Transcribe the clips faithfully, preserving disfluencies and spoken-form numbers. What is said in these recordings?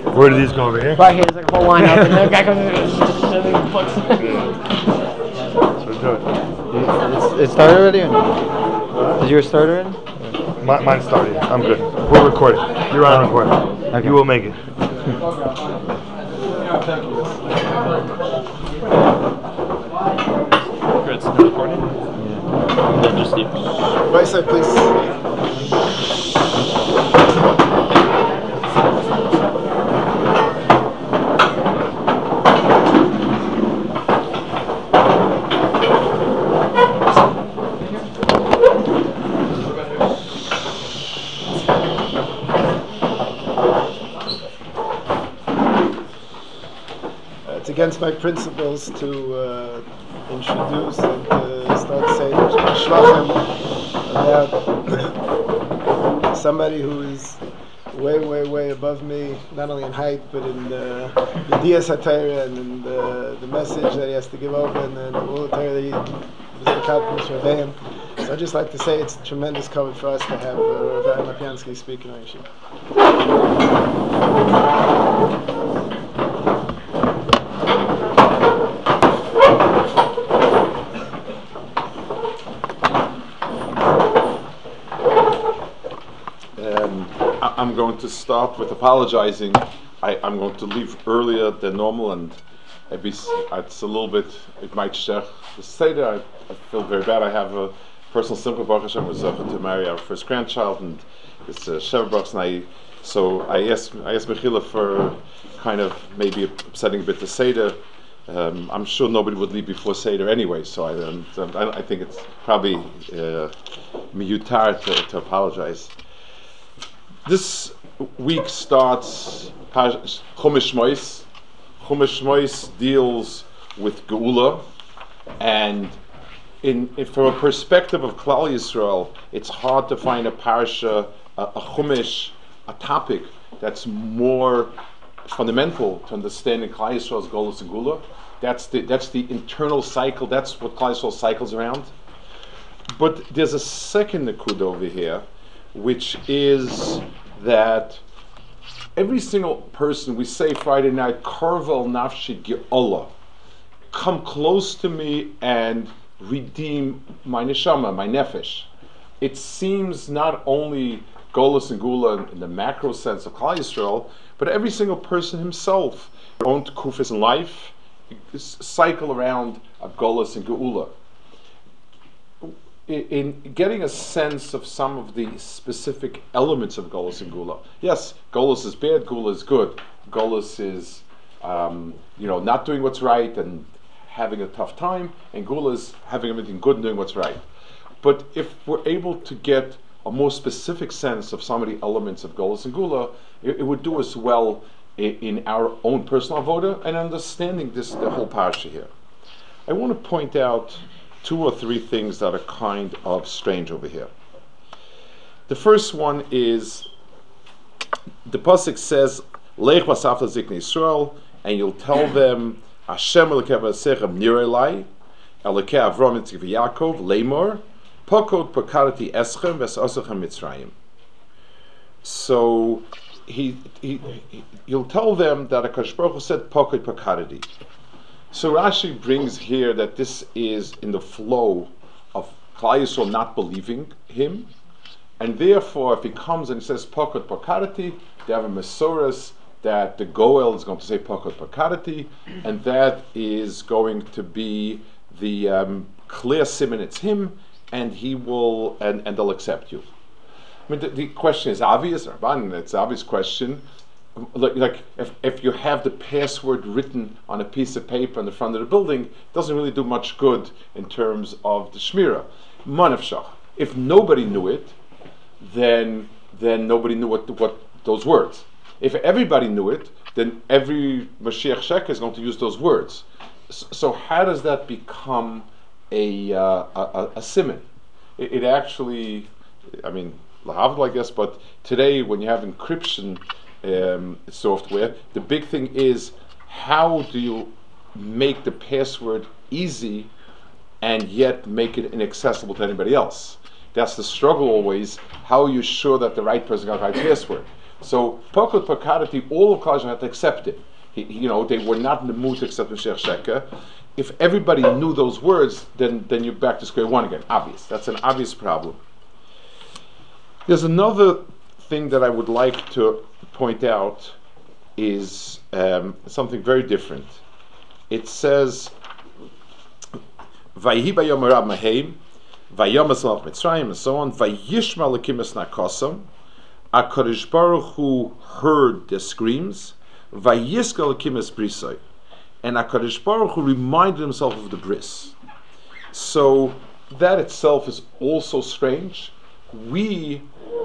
Where do these go over here? Right here, there's like a whole line up, and the guy comes in and books. So do it. It started already? Or? Did yours start already? My, mine started. I'm good. We're recording. You're on recording. Okay. You will make it. It's not recording? Yeah. Then just Steve. Right side, please. It's against my principles to uh, introduce and uh, start saying shlachem about somebody who is way, way, way above me, not only in height, but in uh, the Dias HaTorah and in the, the message that he has to give over and then all the Torah that he was the Kadmos Rebbeim. So I'd just like to say it's a tremendous cover for us to have uh, Rav Lapiansky speaking on Yeshiva. I'm going to start with apologizing. I, I'm going to leave earlier than normal, and maybe it's a little bit, it might share the Seder. I, I feel very bad. I have a personal simcha, Baruch Hashem, we're zochet to marry our first grandchild, and it's uh, Sheva Brachs, and I, so I asked, I asked Mechila for kind of maybe upsetting a bit the Seder. Um, I'm sure nobody would leave before Seder anyway, so I, um, I, I think it's probably uh, miyutar to, to apologize. This week starts Chumash Shmois. Chumash Shmois deals with Geula, and in, in from a perspective of Klal Yisrael, it's hard to find a parsha, a, a Chumash, a topic that's more fundamental to understanding Klal Yisrael's Golus and Geula. That's the that's the internal cycle. That's what Klal Yisrael cycles around. But there's a second nakuda over here, which is that every single person, we say Friday night, Karvel Nafshi Ge'olah, come close to me and redeem my neshama, my nefesh. It seems not only Golus and Gula in the macro sense of Klal Yisrael, but every single person himself, their own kufis in life, cycle around a Golus and Geula. In getting a sense of some of the specific elements of Golus and Gula. Yes, Golus is bad, Gula is good. Golus is, um, you know, not doing what's right and having a tough time, and Gula is having everything good and doing what's right. But if we're able to get a more specific sense of some of the elements of Golus and Gula, it, it would do us well in, in our own personal avoda and understanding this, the whole parsha here. I want to point out two or three things that are kind of strange over here. The first one is the pasuk says, "Lech vasafta ziknei Yisrael," and you'll tell them, "Hashem Elokei v'asechem nirei lai, Elokei Avram Yitzchak v'Yaakov leimor, pokod pokarati eschem v'esosechem Mitzrayim." So he, he, he, you'll tell them that HaKadosh Baruch Hu said, "Pokod pokarati." So Rashi brings here that this is in the flow of Klal Yisrael not believing him, and therefore if he comes and he says Pokot Pokarati, they have a Mesoras that the Goel is going to say Pokot Pokarati, and that is going to be the um, clear siman it's him, and he will and, and they'll accept you. I mean the, the question is obvious, Rabban, it's an obvious question. Like, like if, if you have the password written on a piece of paper on the front of the building, it doesn't really do much good in terms of the shmira. Manavshach. If nobody knew it, then then nobody knew what what those words. If everybody knew it, then every Mashiach Shek is going to use those words. So, so how does that become a uh, a, a, a siman? It, it actually, I mean, lahavdil, I guess, but today when you have encryption Um, software, the big thing is how do you make the password easy and yet make it inaccessible to anybody else? That's the struggle always. How are you sure that the right person got the right password? So Pokot Pakarati, all of Klal Yisrael had to accept it. He, you know, they were not in the mood to accept Mashiach Sheker. If everybody knew those words, then then you're back to square one again. Obvious. That's an obvious problem. There's another thing that I would like to point out is um, something very different. It says, "Vayhi bayom rab mahem, vayom esalach Mitzrayim," and so on. Vayishma lekim es nakosam. HaKadosh Baruch Hu heard the screams. Vayiska lekim es brisai. And HaKadosh Baruch Hu reminded himself of the bris. So that itself is also strange. We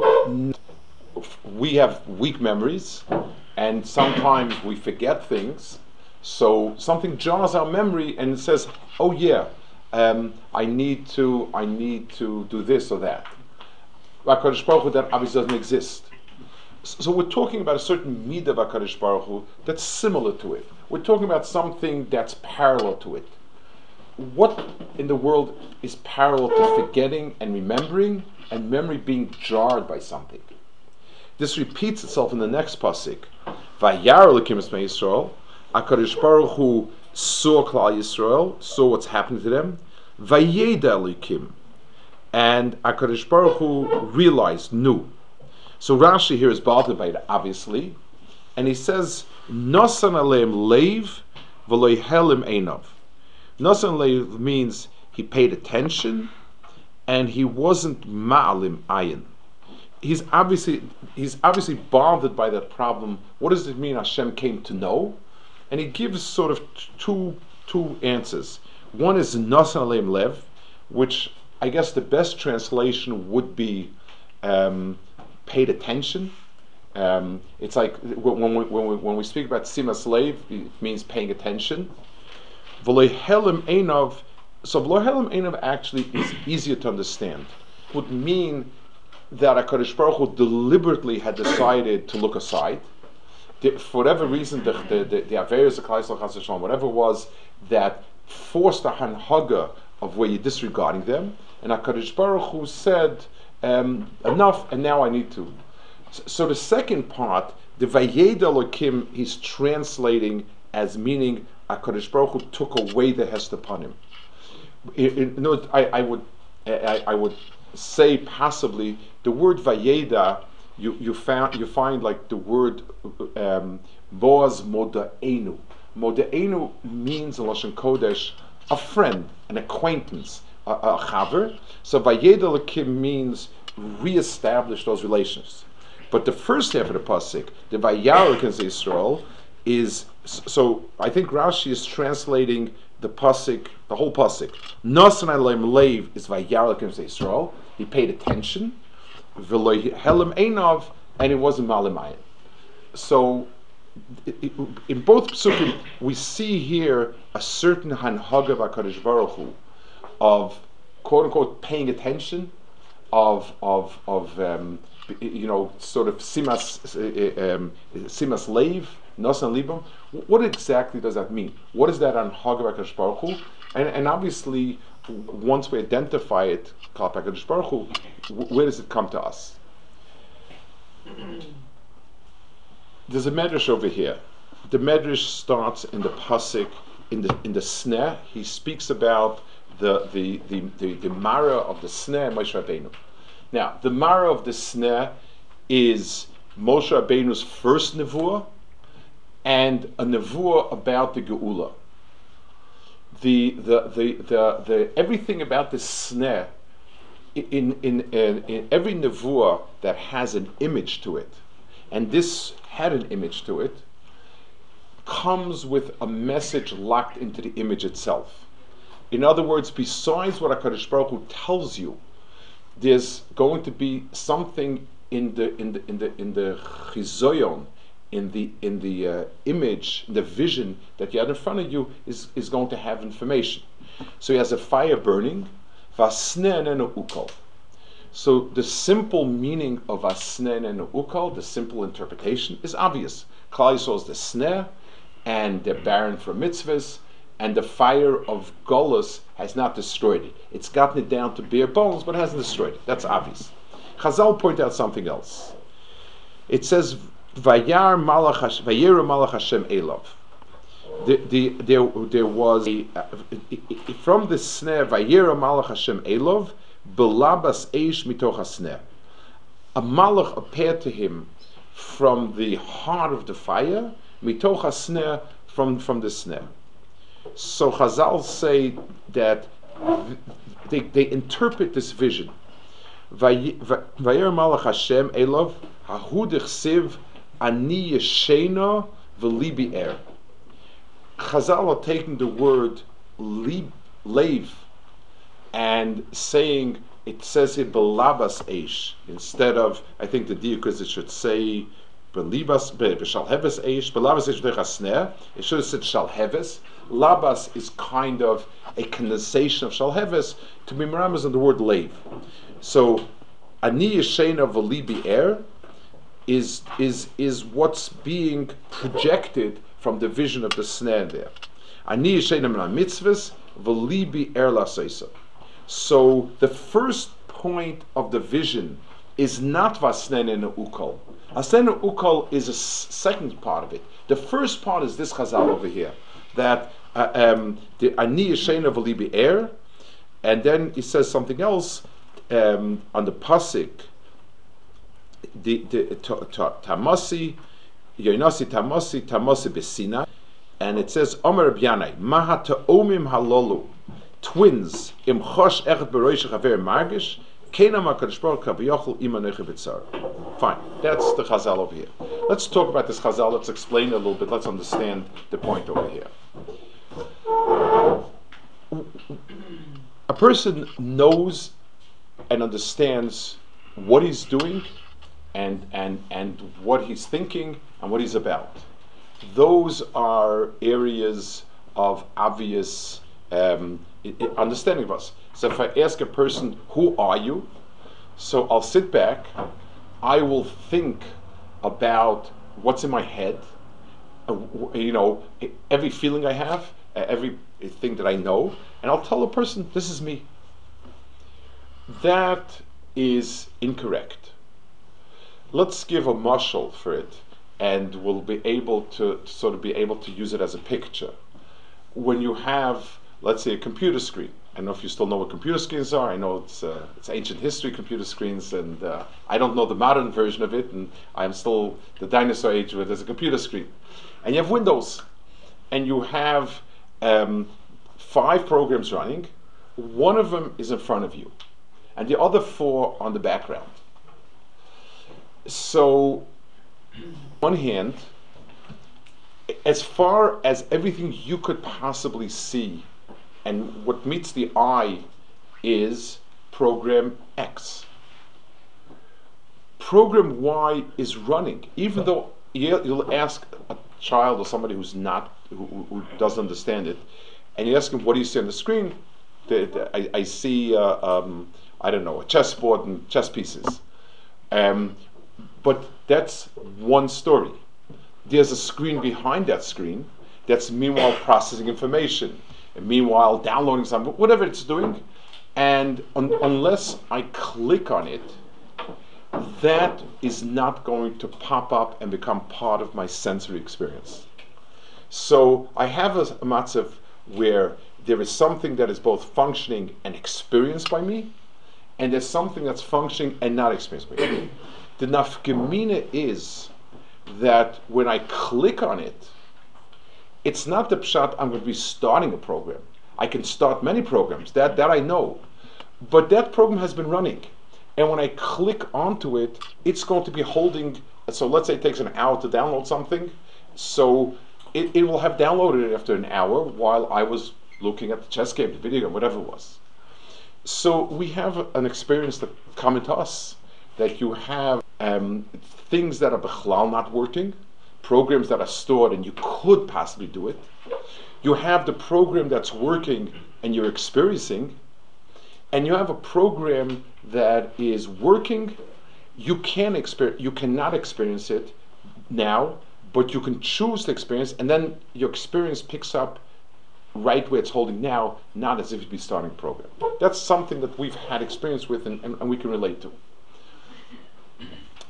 we have weak memories, and sometimes we forget things. So something jars our memory, and it says, "Oh yeah, um, I need to, I need to do this or that." HaKadosh Baruch Hu, that obviously doesn't exist. So we're talking about a certain midah of HaKadosh Baruch Hu that's similar to it. We're talking about something that's parallel to it. What in the world is parallel to forgetting and remembering, and memory being jarred by something? This repeats itself in the next pasuk. Vayar Elokim es Bnei Yisrael. HaKadosh Baruch Hu saw Klal Yisrael, saw what's happening to them. Vayeda Elokim. And HaKadosh Baruch Hu realized, knew. So Rashi here is bothered by it, obviously, and he says, "Nosan aleim leiv v'lo helim einav." Nosan leiv means he paid attention, and he wasn't ma'alim ayin. He's obviously he's obviously bothered by that problem. What does it mean Hashem came to know? And he gives sort of t- two two answers. One is Nosan aleim lev, which I guess the best translation would be um, paid attention. Um, it's like when we, when we when we speak about simas leiv, it means paying attention. V'lo helim einav. So v'lo helim einav actually is easier to understand. It would mean that HaKadosh Baruch Hu deliberately had decided to look aside. The, for whatever reason, the the the, the Averos of Klal Yisrael, Chas v'Shalom, whatever was that forced a hanhaga of where you're disregarding them, and HaKadosh Baruch Hu said, um, enough, and now I need to. So, so the second part, the Vayeda Elokim, he's translating as meaning HaKadosh Baruch Hu took away the hest upon him. In, in, no, I, I would I, I would say possibly the word Vayeda, you you found you find like the word um, Boaz Moda'enu. Moda'enu means in Lashon Kodesh a friend, an acquaintance, a, a chaver. So Vayeda Elokim means reestablish those relations. But the first half of the pasuk, the Vayar Elokim Yisrael, is so. I think Rashi is translating the pasuk, the whole pasuk. Nosan aleim leiv is Vayar Elokim Yisrael. He paid attention. V'lo helim einav, and it wasn't malimayim. So in both psukim, we see here a certain hanhaga of HaKadosh Baruch Hu, of quote unquote paying attention, of of of um, you know sort of simas um, simas leiv, nosan libam. What exactly does that mean? What is that hanhaga of HaKadosh Baruch Hu? And and obviously, once we identify it, called HaKadosh Baruch Hu, where does it come to us? There's a medrash over here. The medrash starts in the pasuk, in the in the sneh. He speaks about the the the the, the mara of the sneh, Moshe Rabbeinu. Now, the mara of the sneh is Moshe Rabbeinu's first nevuah, and a nevuah about the geula. The the the the, the everything about the sneh in in, in in every nevuah that has an image to it, and this had an image to it, comes with a message locked into the image itself. In other words, besides what HaKadosh Baruch Hu tells you, there's going to be something in the in the in the in the chizoyon, in the in the uh, image, the vision that you have in front of you is is going to have information. So he has a fire burning, vasneh nenu ukol. So the simple meaning of asneh nenu ukol, the simple interpretation, is obvious. Klal Yisrael is the sneh, and they're barren for mitzvahs, and the fire of Golus has not destroyed it. It's gotten it down to bare bones, but hasn't destroyed it. That's obvious. Chazal point out something else. It says, Vayar Malach Hash- Vayeru Malach Hashem Elov. The, the, there, there was a, uh, from the snare, Vayeru Malach Hashem Elov, Belabas Eish Mitoch HaSnare. A Malach appeared to him from the heart of the fire, Mitoch HaSnare, from, from the snare. So Chazal say that they, they interpret this vision. Vayer Malach Hashem Elov Hahu Dechsiv Ani Yeshena V'Libi Er. Chazal are taking the word lib, leiv and saying it says it belabas eish instead of, I think the diukos it should say belibas b'shalheves eish belabas eish v'chasner. It should have said shalheves. Labas is kind of a condensation of shalheves to be meramas on the word leiv. So ani yeshena v'libi er is is is what's being projected from the vision of the snare there. Ani yeshena min mitzvahs v'libi er laseisa. So the first point of the vision is not vasnen and ukol. Vasnen and ukol is a s- second part of it. The first part is this chazal over here, that uh, um, the ani yeshena v'libi er, and then he says something else um, on the pasuk. The the tamasi yoinasi tamasi tamasi besina, and it says Omer B'yanai Maha Ta'omim Halolu. Twins im chosh echet beroish chaver margish kena makadosh baruch kaviyachol imanech b'tzar. Fine, that's the chazal over here. Let's talk about this chazal. Let's explain it a little bit. Let's understand the point over here. A person knows and understands what he's doing and and and what he's thinking and what he's about. Those are areas of obvious um, understanding of us. So if I ask a person, who are you? So I'll sit back, I will think about what's in my head, uh, you know, every feeling I have, uh, every thing that I know, and I'll tell a person, this is me. That is incorrect. Let's give a mashal for it, and we'll be able to, to sort of be able to use it as a picture. When you have, let's say, a computer screen. I don't know if you still know what computer screens are. I know it's uh, it's ancient history, computer screens, and uh, I don't know the modern version of it, and I'm still the dinosaur age where there's a computer screen. And you have Windows, and you have um, five programs running. One of them is in front of you, and the other four on the background. So, on one hand, as far as everything you could possibly see, and what meets the eye is program X. Program Y is running, even though you'll ask a child or somebody who's not, who, who doesn't understand it, and you ask them, what do you see on the screen? The, the, I, I see, uh, um, I don't know, a chessboard and chess pieces. Um, but that's one story. There's a screen behind that screen that's meanwhile processing information, and meanwhile downloading something, whatever it's doing, and un- unless I click on it, that is not going to pop up and become part of my sensory experience. So I have a, a matzav where there is something that is both functioning and experienced by me, and there's something that's functioning and not experienced by me. The nafgemina is that when I click on it, it's not the pshat I'm going to be starting a program. I can start many programs, that, that I know. But that program has been running. And when I click onto it, it's going to be holding, so let's say it takes an hour to download something, so it, it will have downloaded it after an hour while I was looking at the chess game, the video game, whatever it was. So we have an experience that common to us, that you have um, things that are bichlal not working, programs that are stored and you could possibly do it. You have the program that's working and you're experiencing, and you have a program that is working. You can exper- you cannot experience it now, but you can choose to experience, and then your experience picks up right where it's holding now, not as if you'd be starting a program. That's something that we've had experience with and, and, and we can relate to.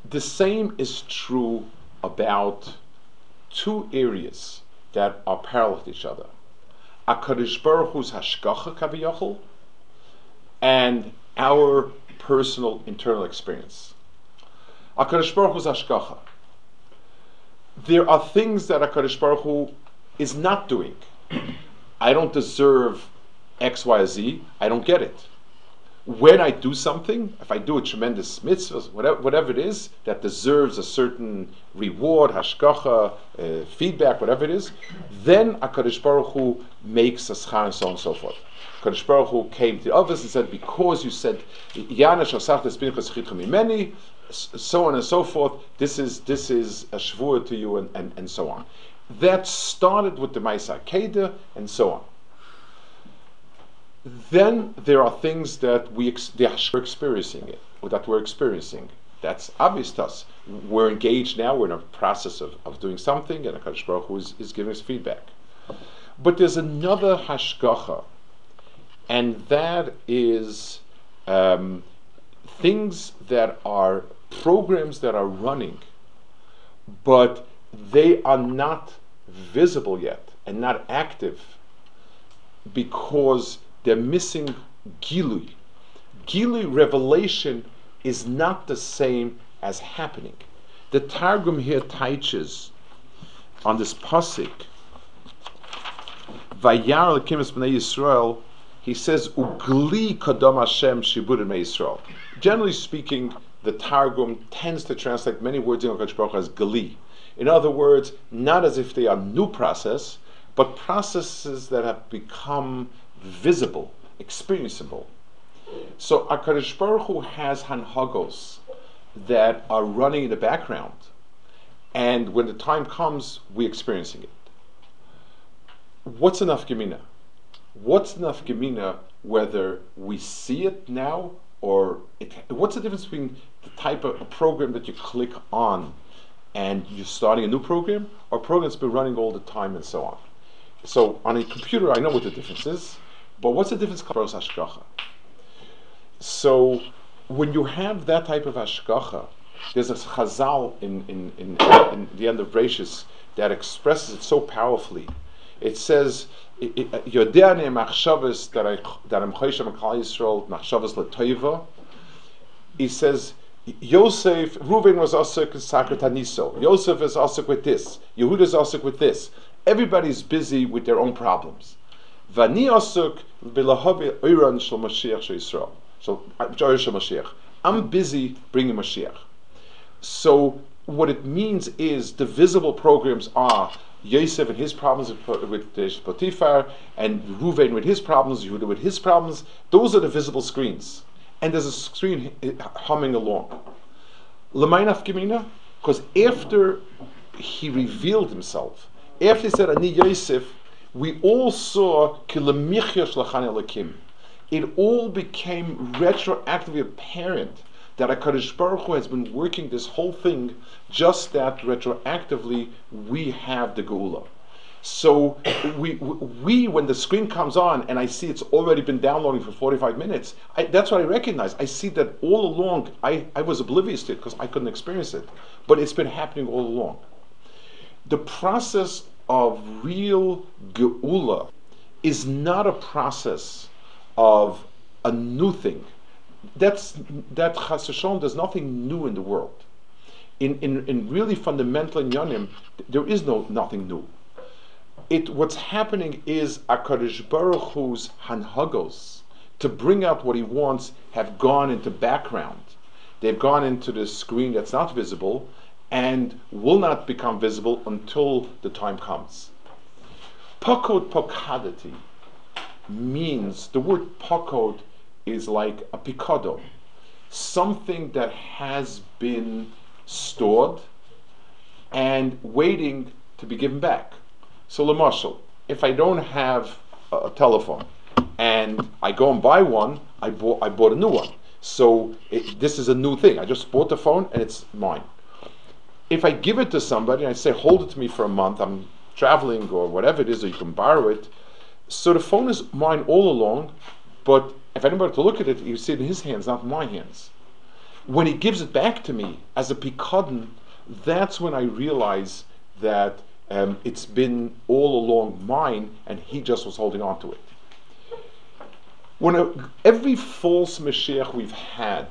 The same is true about two areas that are parallel to each other. HaKadosh Baruch Hu's hashgacha kaviyachol and our personal internal experience. HaKadosh Baruch Hu's hashgacha. There are things that HaKadosh Baruch Hu is not doing. I don't deserve X, Y, Z. I don't get it. When I do something, if I do a tremendous mitzvah, whatever, whatever it is that deserves a certain reward, hashgacha, uh, feedback, whatever it is, then HaKadosh Baruch Hu makes a schar and so on and so forth. HaKadosh Baruch Hu came to the others and said, because you said, Yana shasachtes pinchas chitcha mimeni, so on and so forth, this is this is a shvur to you, and, and, and so on. That started with the Ma'aseh Keda and so on. Then there are things that we ex- they are experiencing it, or that we're experiencing. That's obvious to us. We're engaged now, we're in a process of, of doing something, and HaKadosh Baruch Hu is, is giving us feedback. But there's another hashgacha, and that is um, things that are programs that are running, but they are not visible yet and not active because they're missing gilui. Gilui, revelation, is not the same as happening. The Targum here teaches on this pasuk, Vayar Elokim es bnei Yisrael, he says, Ugli kadam Hashem shibud bnei Yisrael. Generally speaking, the Targum tends to translate many words in HaKadosh Baruch Hu as gali. In other words, not as if they are new process, but processes that have become visible, experienceable. So HaKadosh Baruch Hu has hanhagos that are running in the background, and when the time comes, we're experiencing it. What's enough gemina? What's enough gemina whether we see it now or it, what's the difference between the type of a program that you click on and you're starting a new program, or a program that's been running all the time and so on? So on a computer, I know what the difference is, but what's the difference between hashgacha? So when you have that type of hashgacha, there's a chazal in, in, in, in the end of Bereshis that expresses it so powerfully. It says, Yodeani machshavas that I that I'm choishem Klal Yisrael machshavas letoiva. He says, Yosef, Reuven was asuk sakrat haniso. Yosef is asuk with this. Yehuda is asuk with this. Everybody's busy with their own problems. Vani asuk b'lahavi oiran shel Mashiach shel Yisrael. So shel Mashiach. I'm busy bringing Mashiach. So what it means is the visible programs are Yosef and his problems with, with uh, Potiphar, and Reuven with his problems, Yehuda with his problems. Those are the visible screens. And there's a screen humming along. L'maynaf gemina, because after he revealed himself, after he said, Ani Yosef, we all saw Kilamichya Shlachan Elokim. It all became retroactively apparent that HaKadosh Baruch Hu has been working this whole thing, just that retroactively we have the Geula. So we, we, when the screen comes on and I see it's already been downloading for forty-five minutes, I, that's what I recognize. I see that all along, I, I was oblivious to it because I couldn't experience it, but it's been happening all along. The process of real Geula is not a process of a new thing. That's that Chas v'Shalom, there's nothing new in the world. In in, in really fundamental inyanim, there is no nothing new. It what's happening is HaKadosh Baruch Hu's hanhagos to bring out what he wants have gone into background. They've gone into the screen that's not visible and will not become visible until the time comes. Pakod pokadati means, the word pakod is like a picado, something that has been stored and waiting to be given back. So, l'mashal, if I don't have a, a telephone and I go and buy one, I bought I bought a new one. So it, this is a new thing. I just bought the phone and it's mine. If I give it to somebody and I say, hold it to me for a month, I'm traveling or whatever it is, or you can borrow it. So the phone is mine all along, but if anybody to look at it, you see it in his hands, not my hands. when he gives it back to me as a pikadon, that's when I realize that um, it's been all along mine, and he just was holding on to it. When a, every false Mashiach we've had,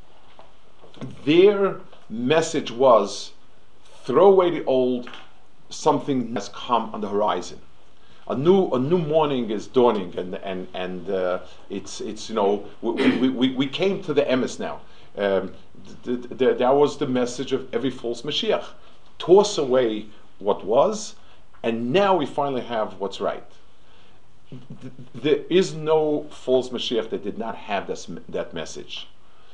their message was, throw away the old, something has come on the horizon. A new a new morning is dawning, and and and uh, it's it's you know we we, we, we came to the emes now. Um, th- th- th- that was the message of every false Mashiach. Toss away what was, and now we finally have what's right. Th- there is no false Mashiach that did not have this, that message.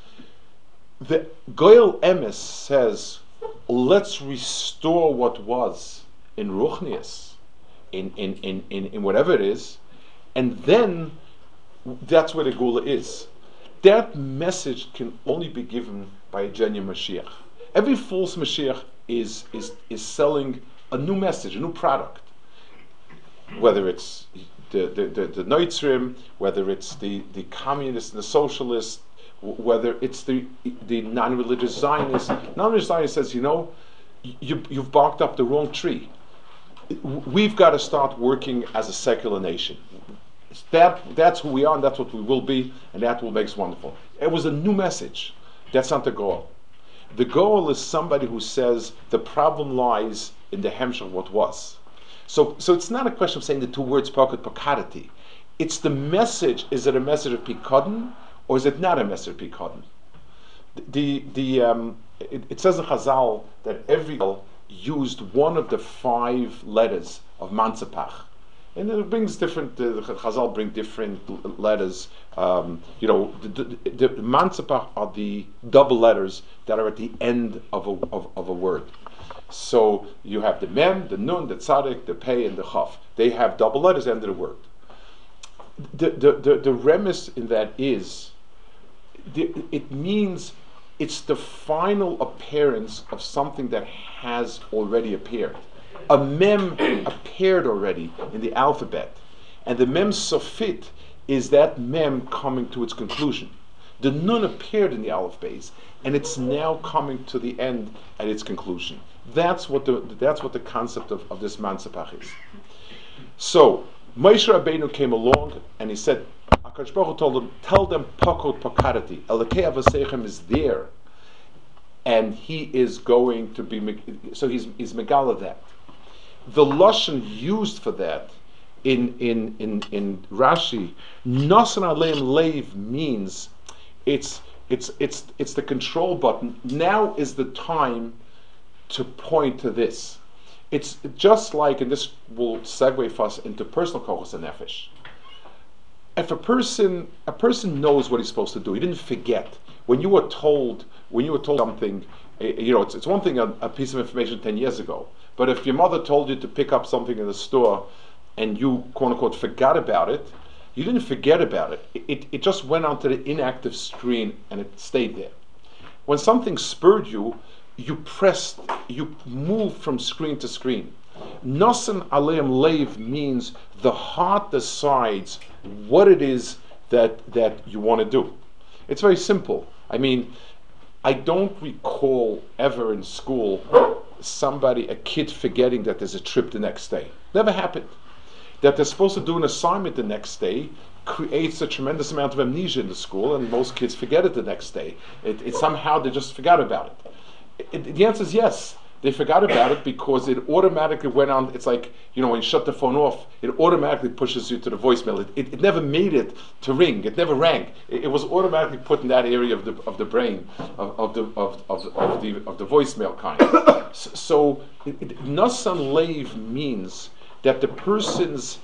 The Goyal Emes says, let's restore what was in Ruchnius, in, in, in, in, in whatever it is, and then that's where the Gula is. That message can only be given by a genuine Mashiach. Every false Mashiach is, is, is selling a new message, a new product. Whether it's the, the, the, the Noitzrim, whether it's the, the communists and the socialists, whether it's the the non-religious Zionist. Non-religious Zionist says, you know, you, you've barked up the wrong tree. We've got to start working as a secular nation. That that's who we are, and that's what we will be, and that will make us wonderful. It was a new message. That's not the goal. The goal is somebody who says the problem lies in the hemshech of what was. So so it's not a question of saying the two words pocket pakadati. It's the message. Is it a message of pikadon, or is it not a message of pikadon? The the um, it, it says in Chazal that every used one of the five letters of Mansepach. And it brings different, the uh, Chazal bring different l- letters. Um, you know, the, the, the Mansepach are the double letters that are at the end of a, of, of a word. So you have the Mem, the Nun, the Tzadik, the Pei, and the Chaf. They have double letters at the end of the word. The, the, the, the premise in that is, the, it means it's the final appearance of something that has already appeared. A mem appeared already in the alphabet, and the mem sofit is that mem coming to its conclusion. The nun appeared in the aleph base, and it's now coming to the end at its conclusion. That's what the that's what the concept of, of this mansepach is. So Moshe Rabbeinu came along and he said, HaKadosh Baruch Hu told them, tell them pakot pakarati, Elokei Avosechem is there, and he is going to be, so he's he's megala that. The lashon used for that in in in in Rashi, Nasan Aleim Leiv means it's it's it's it's the control button. Now is the time to point to this. It's just like, and this will segue for us into personal kochos and nefesh. If a person a person knows what he's supposed to do, he didn't forget. When you were told when you were told something, you know, it's it's one thing a, a piece of information ten years ago. But if your mother told you to pick up something in the store and you, quote unquote, forgot about it, you didn't forget about it. It, it, it just went onto the inactive screen and it stayed there. When something spurred you, you pressed, you moved from screen to screen. Nasan Aleim Leiv means the heart decides what it is that, that you want to do. It's very simple. I mean, I don't recall ever in school somebody, a kid forgetting that there's a trip the next day. Never happened. That they're supposed to do an assignment the next day creates a tremendous amount of amnesia in the school, and most kids forget it the next day. It, it somehow they just forgot about it. It, it. The answer is yes. They forgot about it because it automatically went on. It's like, you know, when you shut the phone off, it automatically pushes you to the voicemail. It, it, it never made it to ring. It never rang. It, it was automatically put in that area of the of the brain of, of the of, of, of the of the voicemail kind. So, so it, it, Nasan Leiv means that the person's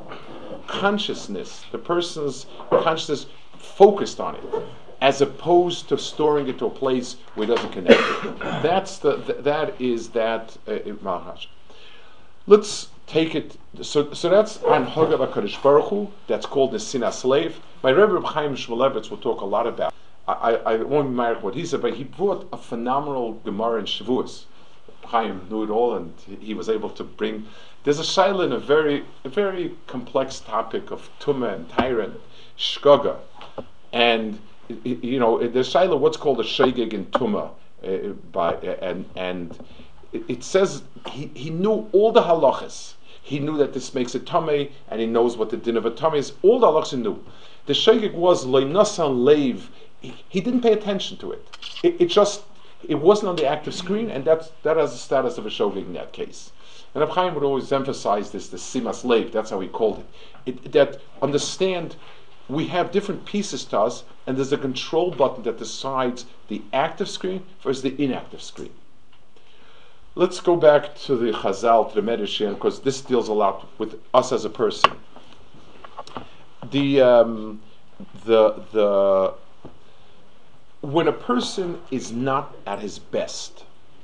consciousness, the person's consciousness, focused on it, as opposed to storing it to a place where it doesn't connect. That's the th- that is that uh, Maharaj. Let's take it. So so that's an Hogav HaKadosh Baruch Hu. That's called the Sinah Slave. My Rebbe Reb Chaim Shmulevitz will talk a lot about. I, I, I won't mark what he said, but he brought a phenomenal Gemara in Shavuos. Chaim knew it all, and he was able to bring. There's a shaila in a very a very complex topic of Tumah and Tyra and Shkoga, and you know, there's Shaila, what's called a Shegeg in Tuma, uh, by and and it, it says he, he knew all the halachas. He knew that this makes it tamei, and he knows what the din of a tamei is. All the halachas he knew. The Shegeg was leinasan leiv. He, he didn't pay attention to it. it. It just it wasn't on the active screen, and that's that has the status of a shogeg in that case. And Reb Chaim would always emphasize this, the simas leiv. That's how he called it. it. That understand, we have different pieces to us, and there's a control button that decides the active screen versus the inactive screen. Let's go back to the Chazal, to the Medrash, because this deals a lot with us as a person. The um, the the when a person is not at his best,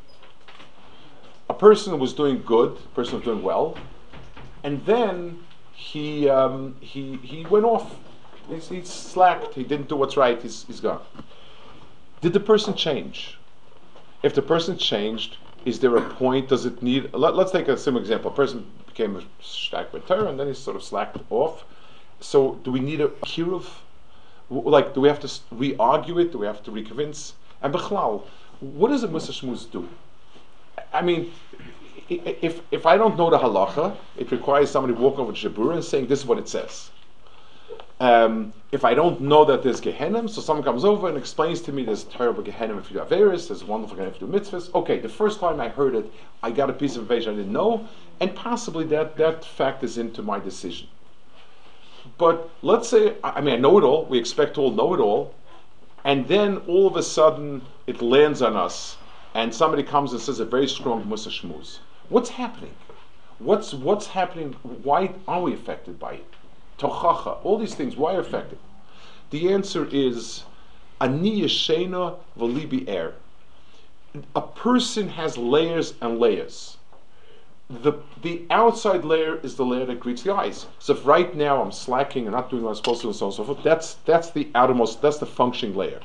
a person was doing good, a person was doing well, and then he um, he he went off. He's, he's slacked. He didn't do what's right. He's he's gone. Did the person change? If the person changed, is there a point? Does it need? Let, let's take a simple example. A person became a shtak b'Torah, and then he sort of slacked off. So, do we need a kiruv? Like, do we have to re-argue it? Do we have to reconvince? And b'chlal, what does a Musa Shmuz do? I mean, if if I don't know the halacha, it requires somebody walking over to Shabura and saying, "This is what it says." Um, if I don't know that there's Gehenim, so someone comes over and explains to me there's terrible Gehenim if you do Averis, there's wonderful Gehenim if you do mitzvahs. Okay, the first time I heard it, I got a piece of information I didn't know, and possibly that, that factors into my decision. But let's say, I mean, I know it all, we expect to all know it all, and then all of a sudden it lands on us, and somebody comes and says a very strong Musa Shmuz. What's happening? What's, what's happening? Why are we affected by it? Tochacha, all these things, why are affected? The answer is ani yeshena v'libi er. A person has layers and layers. The the outside layer is the layer that greets the eyes. So if right now I'm slacking and not doing what I'm supposed to and so on and so forth, that's that's the outermost, that's the functioning layer.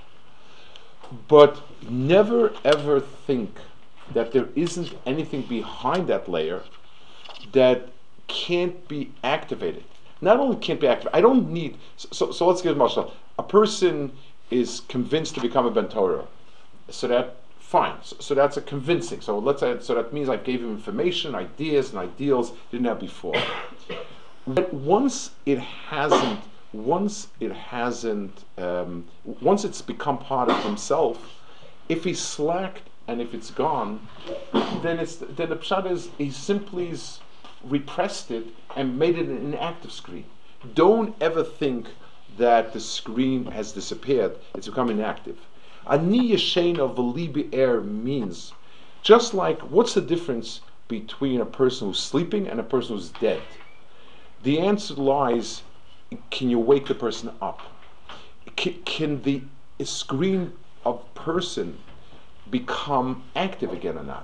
But never ever think that there isn't anything behind that layer that can't be activated. Not only can't be activated, I don't need, so, so let's give a mashal. A person is convinced to become a Ben Torah. So that, fine, so, so that's a convincing. So let's say, so that means I gave him information, ideas, and ideals didn't have before. But once it hasn't, once it hasn't, um, once it's become part of himself, if he's slacked and if it's gone, then it's then the pshat is he simply is repressed it and made it an inactive screen. Don't ever think that the screen has disappeared. It's become inactive. Ani yeshena v'libi er means, just like, what's the difference between a person who's sleeping and a person who's dead? The answer lies, can you wake the person up? Can, can the screen of person become active again or not?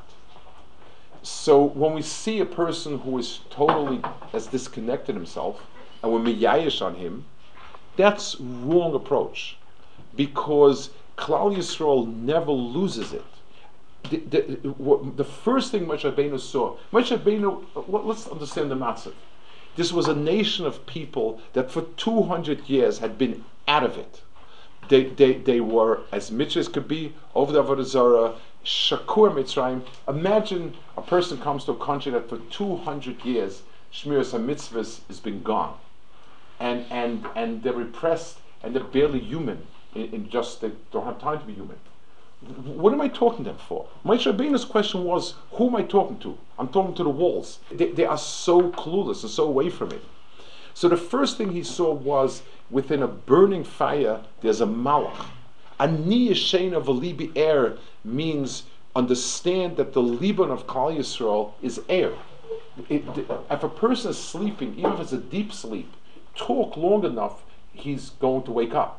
So when we see a person who is totally has disconnected himself and we're miyayish on him, that's wrong approach, because Klal Yisrael never loses it. The, the, what, the first thing Moshe Rabbeinu saw, Moshe Rabbeinu, well, let's understand the Matzav. This was a nation of people that for two hundred years had been out of it. They, they, they were as mitzvahs could be, over the Avodah Zarah, Shakur Mitzrayim. Imagine a person comes to a country that for two hundred years, Shmiras HaMitzvahs has been gone. And, and, and they're repressed, and they're barely human, in, in just, they don't have time to be human. What am I talking to them for? Moshe Rabbeinu's question was, who am I talking to? I'm talking to the walls. They, they are so clueless and so away from it. So the first thing he saw was, within a burning fire, there's a malach. Ani yeshena v'libi er means understand that the Liban of Klal Yisrael is air. It, if a person is sleeping, even if it's a deep sleep, talk long enough, he's going to wake up.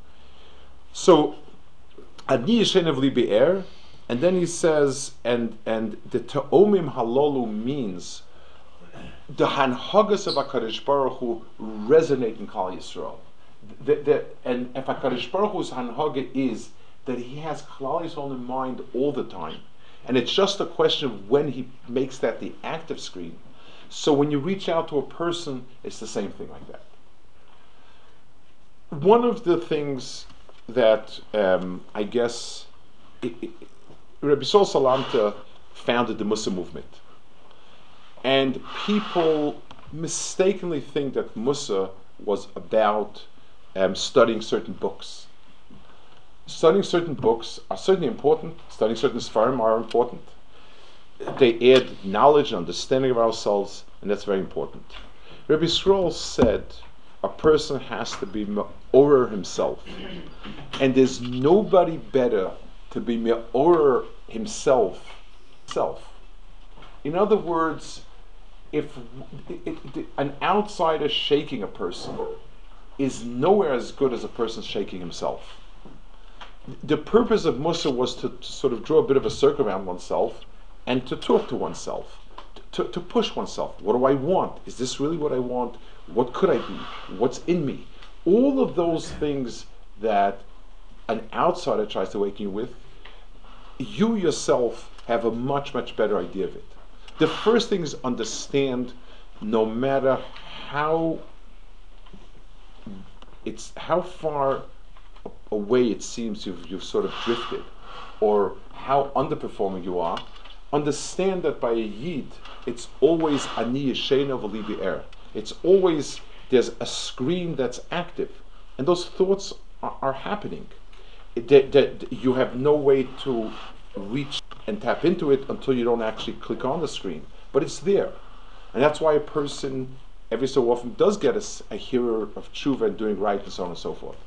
So, Ani yeshena v'libi er, and then he says, and and the te'omim halolu means the hanhagas of HaKadosh Baruch Hu resonate in Klal Yisrael. The, the, and if HaKadosh Baruch Hu's hanhaga is that he has Klal Yisrael in mind all the time, and it's just a question of when he makes that the active screen. So when you reach out to a person, it's the same thing like that. One of the things that um, I guess it, it, Rabbi Sol Salanter founded the Mussar movement, and people mistakenly think that Mussar was about um, studying certain books. Studying certain books are certainly important. Studying certain Sfarim are important. They add knowledge and understanding of ourselves, and that's very important. Rabbi Yisrael said a person has to be me'orer himself, and there's nobody better to be me'orer himself. Self. In other words, if it, it, an outsider shaking a person is nowhere as good as a person shaking himself. The purpose of Mussar was to, to sort of draw a bit of a circle around oneself and to talk to oneself, to, to push oneself. What do I want? Is this really what I want? What could I be? What's in me? All of those things that an outsider tries to awaken you with, you yourself have a much, much better idea of it. The first thing is understand, no matter how it's how far away it seems you've, you've sort of drifted, or how underperforming you are, understand that by a Yid, it's always ani yeshena v'li be'er. It's always, there's a screen that's active, and those thoughts are, are happening. It, that, that you have no way to reach and tap into it until you don't actually click on the screen, but it's there. And that's why a person every so often does get a, a hearer of tshuva and doing right and so on and so forth.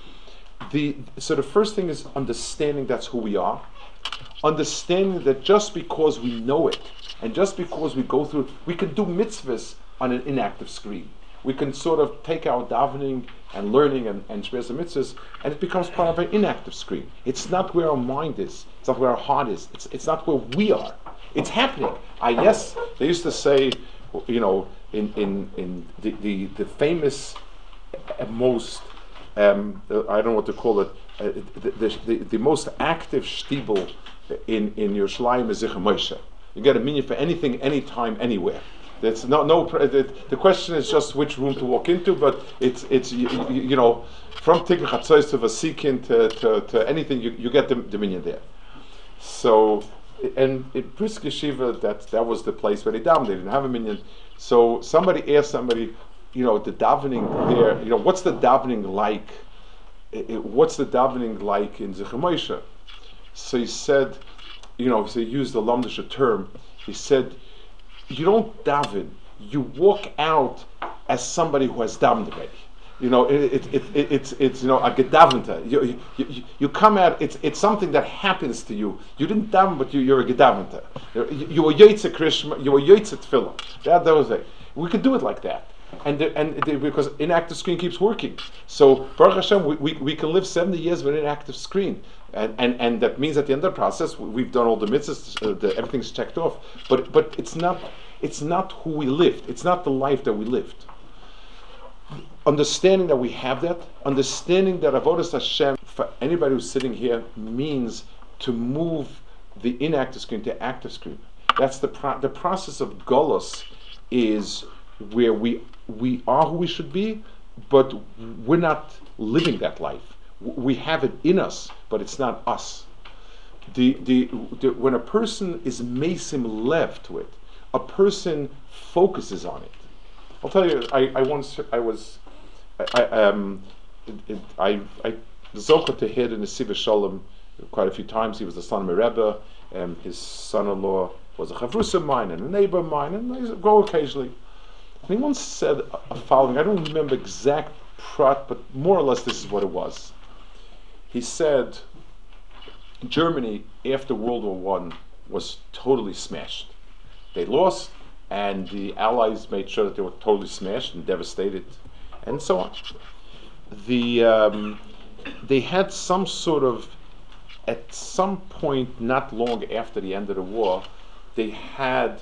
The, so the first thing is understanding that's who we are, understanding that just because we know it, and just because we go through it, we can do mitzvahs on an inactive screen. We can sort of take our davening and learning and, and shmiras mitzvahs, and it becomes part of an inactive screen. It's not where our mind is. It's not where our heart is. It's, it's not where we are. It's happening. I yes, they used to say, you know, in in, in the, the, the famous, uh, most, um, uh, I don't know what to call it, uh, the, the, the, the most active shtibel in, in Yerushalayim is Zichron Moshe. You get a minyan for anything, anytime, anywhere. It's no, no. The, the question is just which room to walk into, but it's it's you, you, you know, from Tikva Chatzos to Vasikin to, to, to anything, you, you get the, the minyan there. So, and in Brisk Yeshiva, that that was the place where they davened. They didn't have a minyan. So somebody asked somebody, you know, the davening there. You know, what's the davening like? It, it, what's the davening like in Zichron Moshe? So he said, you know, so he used the Lamdisha term. He said, you don't daven, you walk out as somebody who has davened already. You know, it, it, it, it, it's it's you know a gedaventa. You, you, you, you come out. It's it's something that happens to you. You didn't daven, but you, you're a gedaventa. You, you were yotze krishma. You were yotze tefillah. That those days. We could do it like that, and the, and the, because inactive screen keeps working. So Baruch Hashem, we, we, we can live seventy years with an inactive screen, and, and and that means at the end of the process we've done all the mitzvahs, uh, the, everything's checked off. But but it's not it's not who we lived. It's not the life that we lived. Understanding that we have that, understanding that Avodas Hashem for anybody who's sitting here means to move the inactive screen to active screen. That's the pro- the process of Golos is where we we are who we should be, but we're not living that life. We have it in us, but it's not us. The the, the when a person is mesim lev to it, a person focuses on it. I'll tell you, I, I once I was. I um, it, it, I I zocha to hear in the Siva Shalom quite a few times. He was the son of my Rebbe, and his son-in-law was a chavrusa of mine and a neighbor of mine, and I go occasionally. And he once said a following. I don't remember exact prat, but more or less this is what it was. He said, Germany after World War One was totally smashed. They lost, and the Allies made sure that they were totally smashed and devastated, and so on. The um, they had some sort of, at some point not long after the end of the war, they had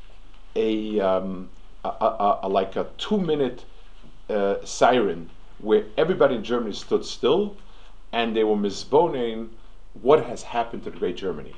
a, um, a, a, a like a two-minute uh, siren where everybody in Germany stood still, and they were misboning what has happened to the great Germany.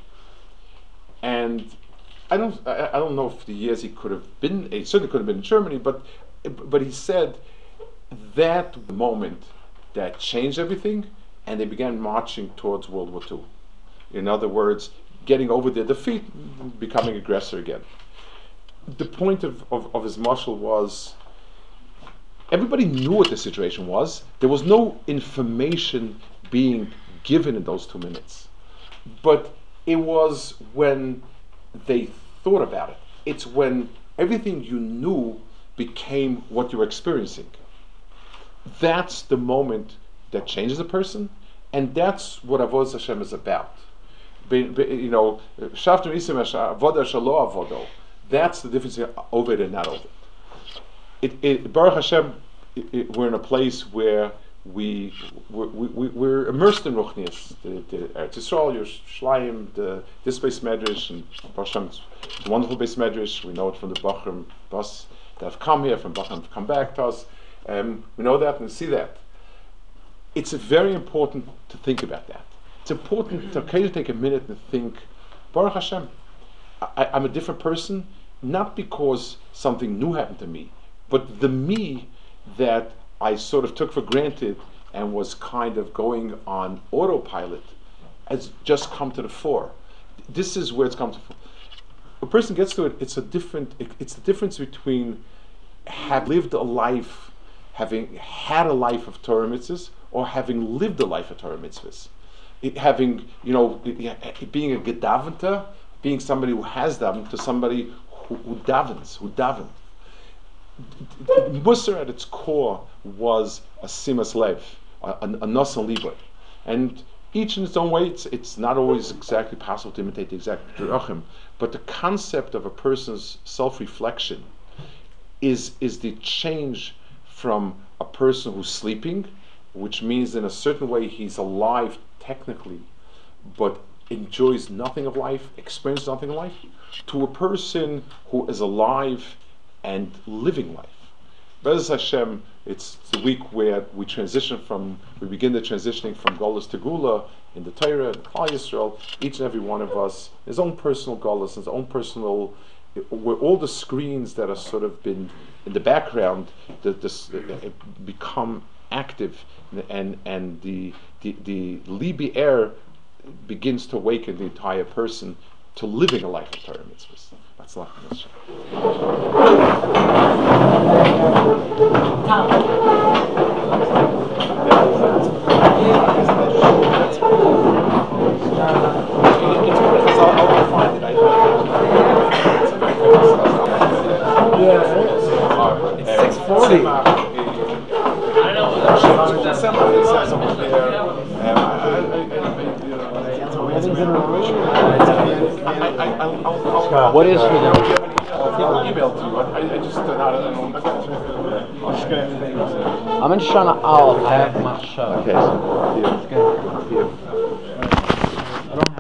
And I don't I, I don't know if the years he could have been, he certainly could have been in Germany, but but he said that moment that changed everything, and they began marching towards World War Two. In other words, getting over their defeat, becoming aggressor again. The point of, of, of his marshal was, everybody knew what the situation was. There was no information being given in those two minutes. But it was when they thought about it. It's when everything you knew became what you were experiencing. That's the moment that changes a person, and that's what Avodas Hashem is about. Be, be, you know, Shavtim Isim Avodah Shalo Avodo. That's the difference in Oved and not Oved. It, it, Baruch Hashem, it, it, we're in a place where we, we, we, we're immersed in Ruchnias. The, the Eretz Yisrael, Yerushalayim, the, this base medrash, and Baruch Hashem, it's a wonderful base medrash. We know it from the Bachrim bus that have come here, from Bachrim have come back to us. Um, we know that and we see that. It's very important to think about that. It's important to occasionally take a minute and think, Baruch Hashem, I, I'm a different person, not because something new happened to me, but the me that I sort of took for granted and was kind of going on autopilot has just come to the fore. This is where it's come to the fore. A person gets to it, it's a different, it, it's the difference between have lived a life, having had a life of Torah mitzvahs, or having lived a life of Torah mitzvahs. It, having, you know, it, being a gedaventer, being somebody who has davened, to somebody who, who davens, who davened. Musar at its core was a simas lev, a, a, a nasan libur, and each in its own way. It's, it's not always exactly possible to imitate the exact derachim, but the concept of a person's self-reflection is is the change from a person who's sleeping, which means in a certain way he's alive technically, but enjoys nothing of life, experiences nothing of life, to a person who is alive and living life. Be'ez Hashem, it's the week where we transition from, we begin the transitioning from Golus to Gula in the Torah, in Klal Yisrael. Each and every one of us, his own personal Golus, his own personal, where all the screens that have sort of been in the background, the, this, uh, become active, and and the the, the Libi air begins to awaken the entire person to living a life of Torah mitzvahs. That's like this. It's six forty. What is for them? Email to you. I, I just uh, not. I don't. I'm in Shana Aleph. I have my show. Okay. So, here. Here.